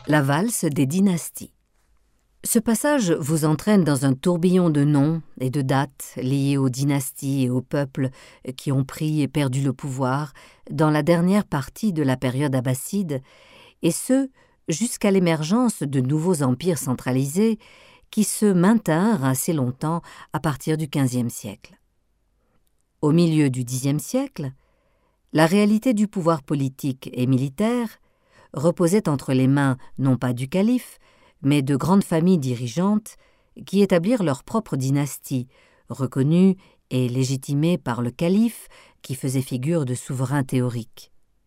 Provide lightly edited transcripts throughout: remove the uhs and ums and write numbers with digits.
La valse des dynasties. Ce passage vous entraîne dans un tourbillon de noms et de dates liés aux dynasties et aux peuples qui ont pris et perdu le pouvoir dans la dernière partie de la période abbasside, et ce, jusqu'à l'émergence de nouveaux empires centralisés qui se maintinrent assez longtemps à partir du XVe siècle. Au milieu du Xe siècle, la réalité du pouvoir politique et militaire reposait entre les mains non pas du calife, mais de grandes familles dirigeantes qui établirent leur propre dynastie, reconnue et légitimée par le calife qui faisait figure de souverain théorique.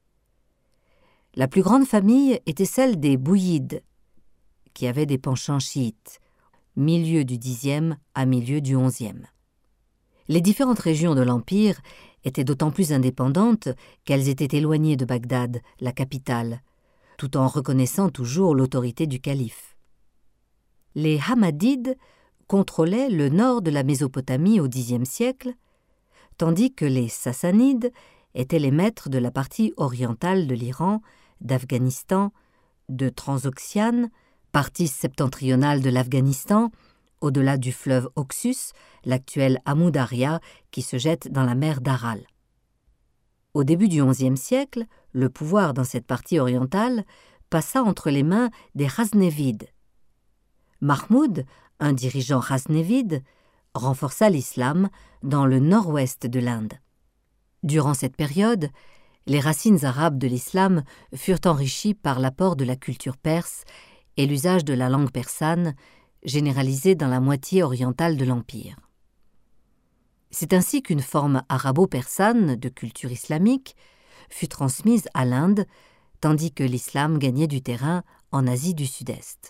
La plus grande famille était celle des Bouyides, qui avaient des penchants chiites, milieu du Xe à milieu du XIe. Les différentes régions de l'Empire étaient d'autant plus indépendantes qu'elles étaient éloignées de Bagdad, la capitale, tout en reconnaissant toujours l'autorité du calife. Les Hammadides contrôlaient le nord de la Mésopotamie au Xe siècle, tandis que les Sassanides étaient les maîtres de la partie orientale de l'Iran, d'Afghanistan, de Transoxiane, partie septentrionale de l'Afghanistan, au-delà du fleuve Oxus, l'actuel Amu Darya, qui se jette dans la mer d'Aral. Au début du XIe siècle, le pouvoir dans cette partie orientale passa entre les mains des Ghaznévides. Mahmoud, un dirigeant ghaznévide, renforça l'islam dans le nord-ouest de l'Inde. Durant cette période, les racines arabes de l'islam furent enrichies par l'apport de la culture perse et l'usage de la langue persane, généralisée dans la moitié orientale de l'Empire. C'est ainsi qu'une forme arabo-persane de culture islamique fut transmise à l'Inde, tandis que l'islam gagnait du terrain en Asie du Sud-Est.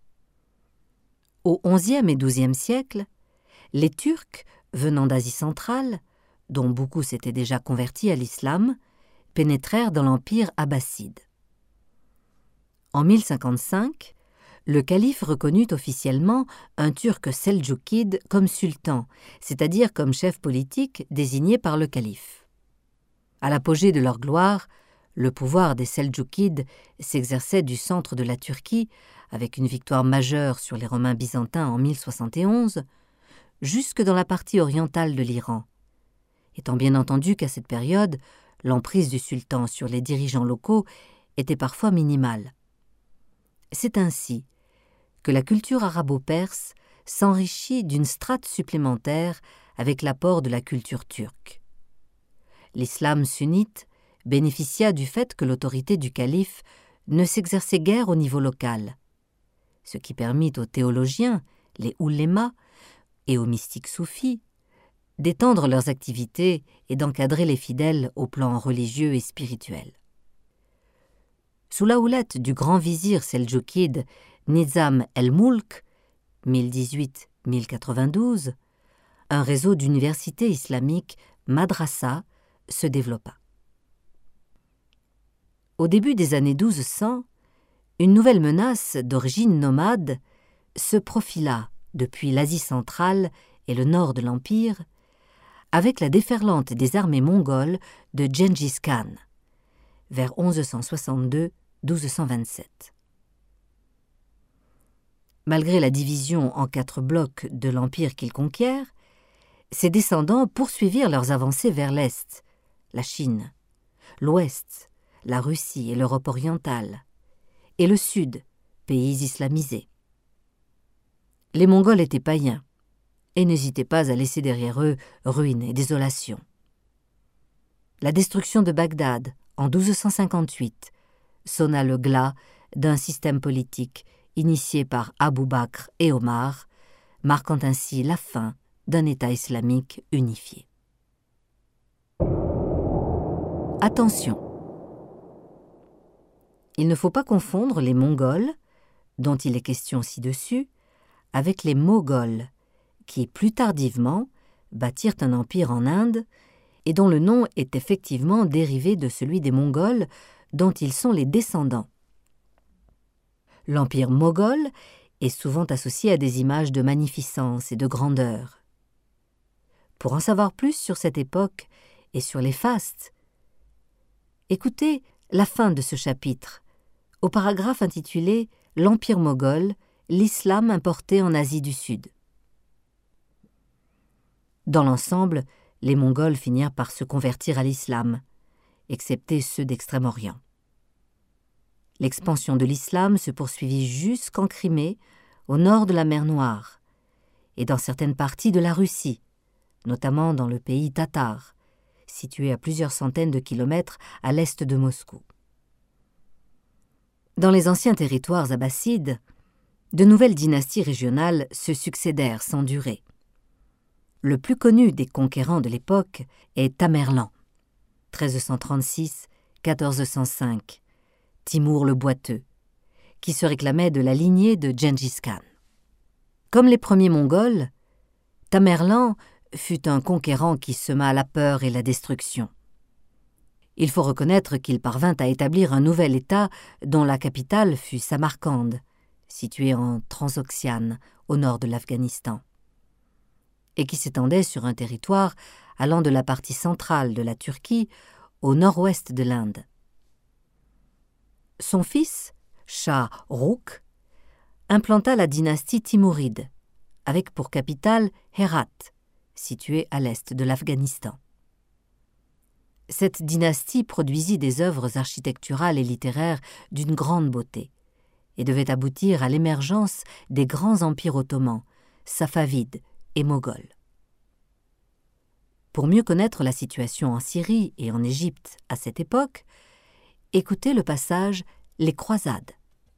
Au XIe et XIIe siècle, les Turcs, venant d'Asie centrale, dont beaucoup s'étaient déjà convertis à l'islam, pénétrèrent dans l'empire abbasside. En 1055, le calife reconnut officiellement un Turc seldjoukide comme sultan, c'est-à-dire comme chef politique désigné par le calife. À l'apogée de leur gloire, le pouvoir des Seldjoukides s'exerçait du centre de la Turquie, avec une victoire majeure sur les Romains byzantins en 1071, jusque dans la partie orientale de l'Iran, étant bien entendu qu'à cette période, l'emprise du sultan sur les dirigeants locaux était parfois minimale. C'est ainsi que la culture arabo-perse s'enrichit d'une strate supplémentaire avec l'apport de la culture turque. L'islam sunnite bénéficia du fait que l'autorité du calife ne s'exerçait guère au niveau local, ce qui permit aux théologiens, les oulémas, et aux mystiques soufis d'étendre leurs activités et d'encadrer les fidèles au plan religieux et spirituel. Sous la houlette du grand vizir seldjoukide Nizam el-Mulk, 1018-1092, un réseau d'universités islamiques, madrasa, se développa. Au début des années 1200, une nouvelle menace d'origine nomade se profila depuis l'Asie centrale et le nord de l'Empire, avec la déferlante des armées mongoles de Gengis Khan, vers 1162-1227. Malgré la division en 4 blocs de l'empire qu'il conquiert, ses descendants poursuivirent leurs avancées vers l'Est, la Chine, l'Ouest, la Russie et l'Europe orientale, et le Sud, pays islamisés. Les Mongols étaient païens et n'hésitaient pas à laisser derrière eux ruines et désolation. La destruction de Bagdad en 1258 sonna le glas d'un système politique initié par Abou Bakr et Omar, marquant ainsi la fin d'un État islamique unifié. Attention! Il ne faut pas confondre les Mongols, dont il est question ci-dessus, avec les Moghols, qui, plus tardivement, bâtirent un empire en Inde et dont le nom est effectivement dérivé de celui des Mongols, dont ils sont les descendants. L'empire moghol est souvent associé à des images de magnificence et de grandeur. Pour en savoir plus sur cette époque et sur les fastes, écoutez la fin de ce chapitre, au paragraphe intitulé « L'Empire moghol, l'islam importé en Asie du Sud ». Dans l'ensemble, les Mongols finirent par se convertir à l'islam, excepté ceux d'Extrême-Orient. L'expansion de l'islam se poursuivit jusqu'en Crimée, au nord de la mer Noire, et dans certaines parties de la Russie, notamment dans le pays tatar, situé à plusieurs centaines de kilomètres à l'est de Moscou. Dans les anciens territoires abbassides, de nouvelles dynasties régionales se succédèrent sans durée. Le plus connu des conquérants de l'époque est Tamerlan, 1336-1405, Timour le Boiteux, qui se réclamait de la lignée de Gengis Khan. Comme les premiers Mongols, Tamerlan fut un conquérant qui sema la peur et la destruction. Il faut reconnaître qu'il parvint à établir un nouvel État dont la capitale fut Samarcande, située en Transoxiane, au nord de l'Afghanistan, et qui s'étendait sur un territoire allant de la partie centrale de la Turquie au nord-ouest de l'Inde. Son fils, Shah Rukh, implanta la dynastie timouride, avec pour capitale Hérat, située à l'est de l'Afghanistan. Cette dynastie produisit des œuvres architecturales et littéraires d'une grande beauté et devait aboutir à l'émergence des grands empires ottomans, safavides et moghols. Pour mieux connaître la situation en Syrie et en Égypte à cette époque, écoutez le passage « Les croisades ».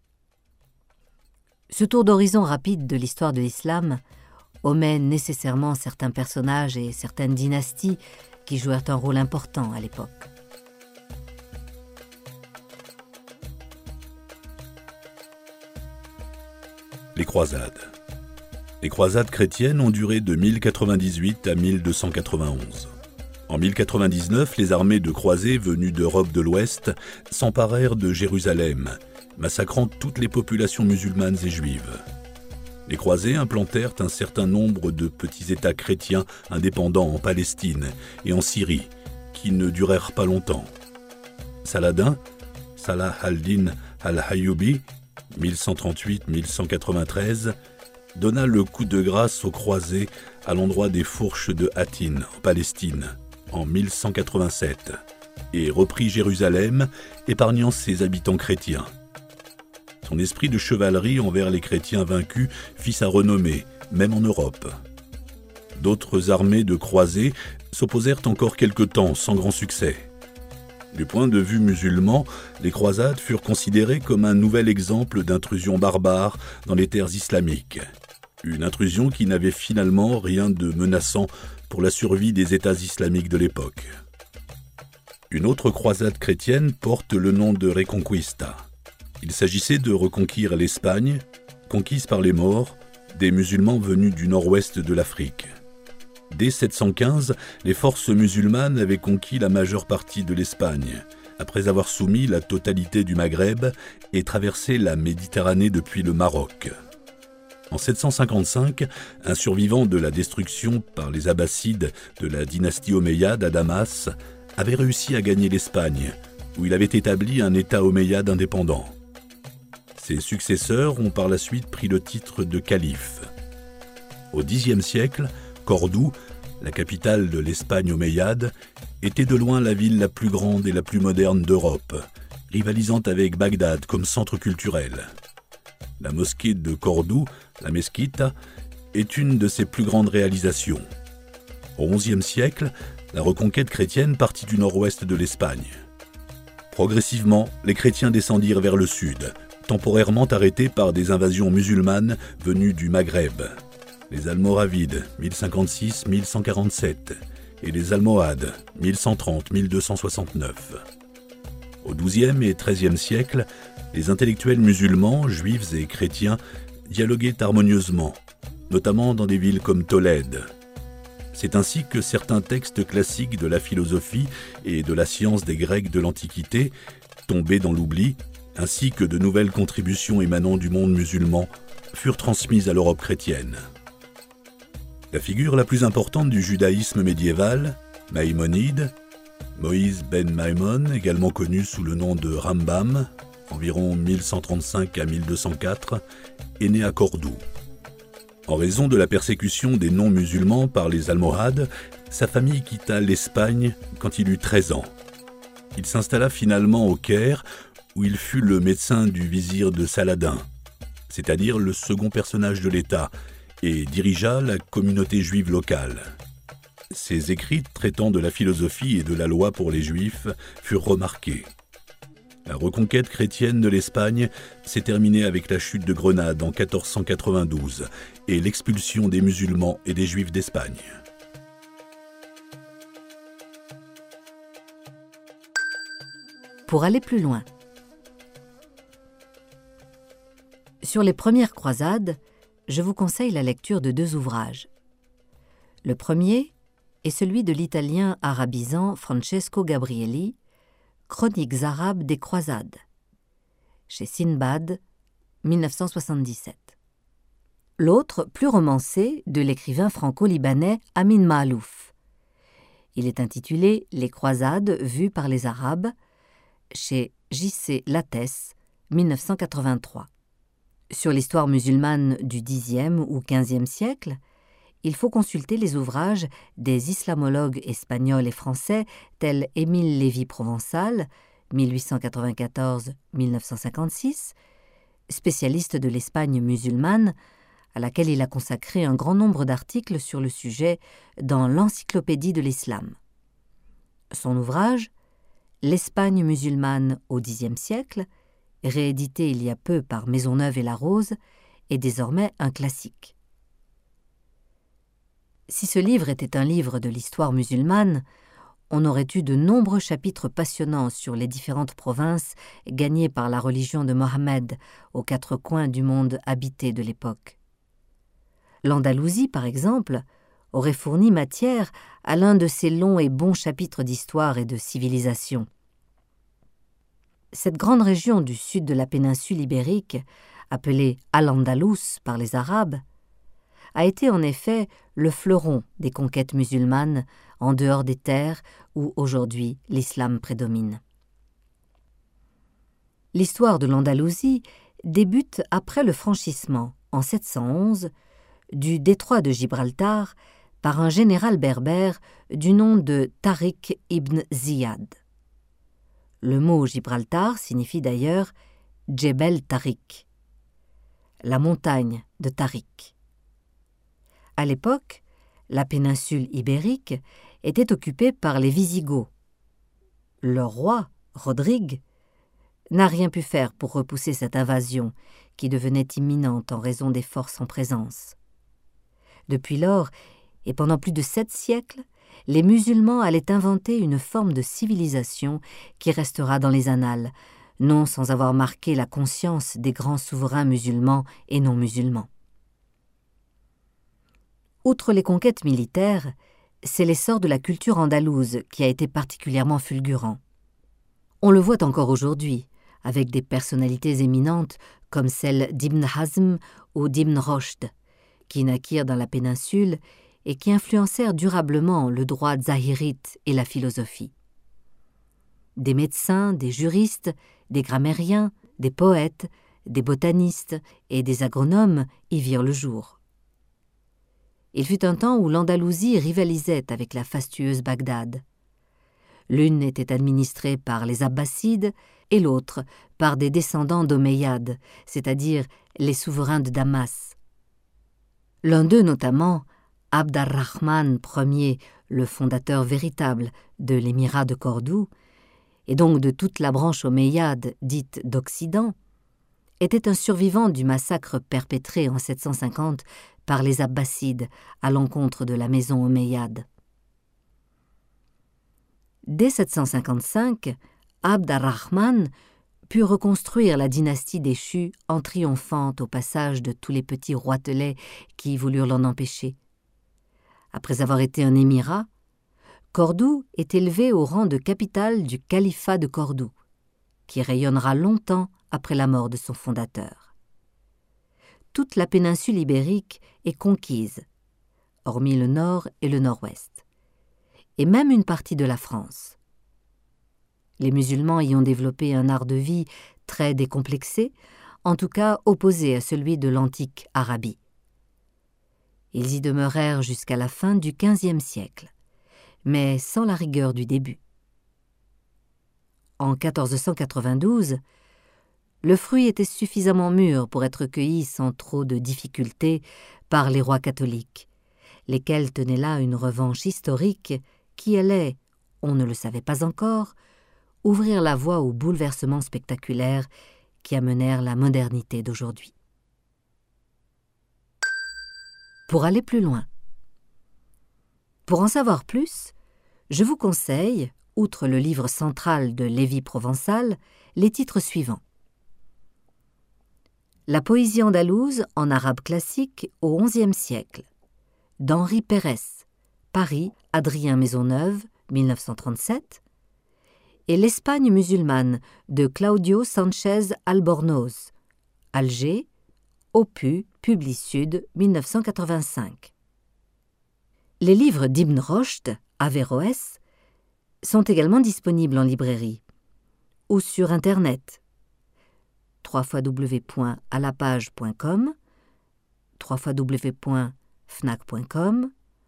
Ce tour d'horizon rapide de l'histoire de l'islam omet nécessairement certains personnages et certaines dynasties qui jouèrent un rôle important à l'époque. Les croisades. Les croisades chrétiennes ont duré de 1098 à 1291. En 1099, les armées de croisés venues d'Europe de l'Ouest s'emparèrent de Jérusalem, massacrant toutes les populations musulmanes et juives. Les croisés implantèrent un certain nombre de petits États chrétiens indépendants en Palestine et en Syrie, qui ne durèrent pas longtemps. Saladin, Salah al-Din al-Ayyubi, 1138-1193, donna le coup de grâce aux croisés à l'endroit des fourches de Hattin, en Palestine, en 1187, et reprit Jérusalem, épargnant ses habitants chrétiens. Son esprit de chevalerie envers les chrétiens vaincus fit sa renommée, même en Europe. D'autres armées de croisés s'opposèrent encore quelque temps sans grand succès. Du point de vue musulman, les croisades furent considérées comme un nouvel exemple d'intrusion barbare dans les terres islamiques. Une intrusion qui n'avait finalement rien de menaçant pour la survie des États islamiques de l'époque. Une autre croisade chrétienne porte le nom de Reconquista. Il s'agissait de reconquérir l'Espagne, conquise par les Maures, des musulmans venus du nord-ouest de l'Afrique. Dès 715, les forces musulmanes avaient conquis la majeure partie de l'Espagne, après avoir soumis la totalité du Maghreb et traversé la Méditerranée depuis le Maroc. En 755, un survivant de la destruction par les Abbassides de la dynastie omeyyade à Damas avait réussi à gagner l'Espagne, où il avait établi un État omeyyade indépendant. Ses successeurs ont par la suite pris le titre de calife. Au Xe siècle, Cordoue, la capitale de l'Espagne omeyyade, était de loin la ville la plus grande et la plus moderne d'Europe, rivalisant avec Bagdad comme centre culturel. La mosquée de Cordoue, la Mesquita, est une de ses plus grandes réalisations. Au XIe siècle, la reconquête chrétienne partit du nord-ouest de l'Espagne. Progressivement, les chrétiens descendirent vers le sud, temporairement arrêtés par des invasions musulmanes venues du Maghreb. Les Almoravides, 1056-1147, et les Almohades, 1130-1269. Au XIIe et XIIIe siècle, les intellectuels musulmans, juifs et chrétiens dialoguaient harmonieusement, notamment dans des villes comme Tolède. C'est ainsi que certains textes classiques de la philosophie et de la science des Grecs de l'Antiquité, tombés dans l'oubli, ainsi que de nouvelles contributions émanant du monde musulman, furent transmises à l'Europe chrétienne. La figure la plus importante du judaïsme médiéval, Maïmonide, Moïse ben Maïmon, également connu sous le nom de Rambam, environ 1135 à 1204, est né à Cordoue. En raison de la persécution des non-musulmans par les Almohades, sa famille quitta l'Espagne quand il eut 13 ans. Il s'installa finalement au Caire, où il fut le médecin du vizir de Saladin, c'est-à-dire le second personnage de l'État, et dirigea la communauté juive locale. Ses écrits traitant de la philosophie et de la loi pour les Juifs furent remarqués. La reconquête chrétienne de l'Espagne s'est terminée avec la chute de Grenade en 1492 et l'expulsion des musulmans et des Juifs d'Espagne. Pour aller plus loin. Sur les premières croisades, je vous conseille la lecture de 2 ouvrages. Le premier est celui de l'italien arabisant Francesco Gabrielli, Chroniques arabes des croisades, chez Sinbad, 1977. L'autre, plus romancé, de l'écrivain franco-libanais Amin Maalouf. Il est intitulé Les croisades vues par les Arabes, chez J.C. Lattès, 1983. Sur l'histoire musulmane du Xe ou XVe siècle, il faut consulter les ouvrages des islamologues espagnols et français tels Émile Lévy-Provençal, 1894-1956, spécialiste de l'Espagne musulmane, à laquelle il a consacré un grand nombre d'articles sur le sujet dans l'Encyclopédie de l'Islam. Son ouvrage, L'Espagne musulmane au Xe siècle, réédité il y a peu par Maisonneuve et Larose, est désormais un classique. Si ce livre était un livre de l'histoire musulmane, on aurait eu de nombreux chapitres passionnants sur les différentes provinces gagnées par la religion de Mohammed aux 4 coins du monde habité de l'époque. L'Andalousie, par exemple, aurait fourni matière à l'un de ces longs et bons chapitres d'histoire et de civilisation. Cette grande région du sud de la péninsule ibérique, appelée Al-Andalus par les Arabes, a été en effet le fleuron des conquêtes musulmanes en dehors des terres où aujourd'hui l'islam prédomine. L'histoire de l'Andalousie débute après le franchissement, en 711, du détroit de Gibraltar par un général berbère du nom de Tariq ibn Ziyad. Le mot Gibraltar signifie d'ailleurs Djebel Tariq, la montagne de Tariq. À l'époque, la péninsule ibérique était occupée par les Wisigoths. Leur roi, Rodrigue, n'a rien pu faire pour repousser cette invasion qui devenait imminente en raison des forces en présence. Depuis lors, et pendant plus de 7 siècles, les musulmans allaient inventer une forme de civilisation qui restera dans les annales, non sans avoir marqué la conscience des grands souverains musulmans et non musulmans. Outre les conquêtes militaires, c'est l'essor de la culture andalouse qui a été particulièrement fulgurant. On le voit encore aujourd'hui, avec des personnalités éminentes comme celle d'Ibn Hazm ou d'Ibn Rushd, qui naquirent dans la péninsule et qui influencèrent durablement le droit zahirite et la philosophie. Des médecins, des juristes, des grammairiens, des poètes, des botanistes et des agronomes y virent le jour. Il fut un temps où l'Andalousie rivalisait avec la fastueuse Bagdad. L'une était administrée par les Abbassides et l'autre par des descendants d'Omeyyades, c'est-à-dire les souverains de Damas. L'un d'eux notamment, Abd ar-Rahman Ier, le fondateur véritable de l'émirat de Cordoue, et donc de toute la branche omeyyade dite d'Occident, était un survivant du massacre perpétré en 750 par les Abbassides à l'encontre de la maison omeyyade. Dès 755, Abd ar-Rahman put reconstruire la dynastie déchue en triomphant au passage de tous les petits roitelets qui voulurent l'en empêcher. Après avoir été un émirat, Cordoue est élevé au rang de capitale du califat de Cordoue, qui rayonnera longtemps après la mort de son fondateur. Toute la péninsule ibérique est conquise, hormis le nord et le nord-ouest, et même une partie de la France. Les musulmans y ont développé un art de vie très décomplexé, en tout cas opposé à celui de l'antique Arabie. Ils y demeurèrent jusqu'à la fin du XVe siècle, mais sans la rigueur du début. En 1492, le fruit était suffisamment mûr pour être cueilli sans trop de difficultés par les rois catholiques, lesquels tenaient là une revanche historique qui allait, on ne le savait pas encore, ouvrir la voie aux bouleversements spectaculaires qui amenèrent la modernité d'aujourd'hui. Pour aller plus loin. Pour en savoir plus, je vous conseille, outre le livre central de Lévi Provençal, les titres suivants. La poésie andalouse en arabe classique au XIe siècle, d'Henri Pérès, Paris, Adrien Maisonneuve, 1937, et L'Espagne musulmane de Claudio Sanchez Albornoz, Alger, Opus, Publisud, 1985. Les livres d'Ibn Rochd, Averroès, sont également disponibles en librairie ou sur Internet www.alapage.com, www.fnac.com,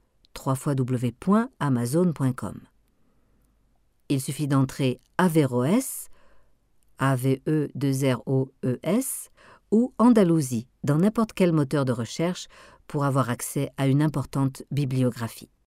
www.amazon.com. Il suffit d'entrer Averroès, AVE2ROES, ou Andalousie dans n'importe quel moteur de recherche pour avoir accès à une importante bibliographie.